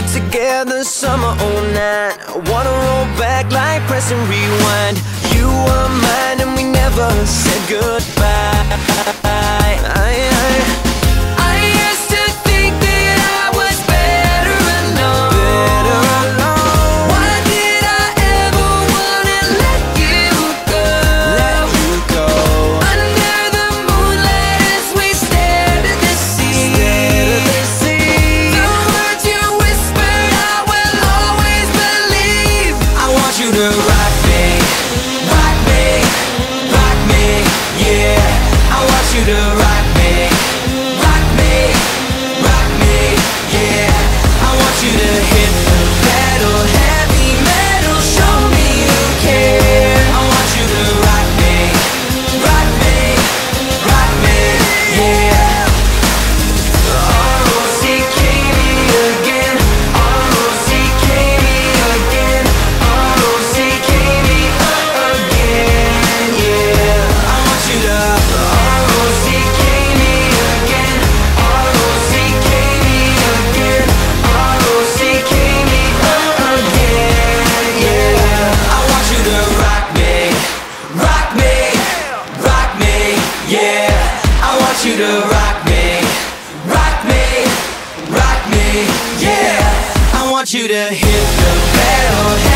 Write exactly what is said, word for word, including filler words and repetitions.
were together summer oh nine. I wanna roll back like pressing rewind. You were mine and we never said goodbye. I, I, I used to think that I was better alone. Better alone. Why did I ever wanna let you go? Let you go. Under the moonlight as we stared at the sea. Stared at the sea. The words you whispered I will always believe. I want you to rock me, rock me, rock me, yeah. I want you to rock me, rock me, rock me, yeah. I want you to hit the pedal, heavy metal, show me you care. I want you to rock me, rock me, rock me, yeah. R O C K me again, R O C K me again, R O C K me again, yeah. I want you to R O C K me again, R O C K me again, R O C K me again, yeah. I want you to rock me, rock me, rock me, yeah. I want you to rock me, rock me, rock me, yeah. I want you to hit the pedal.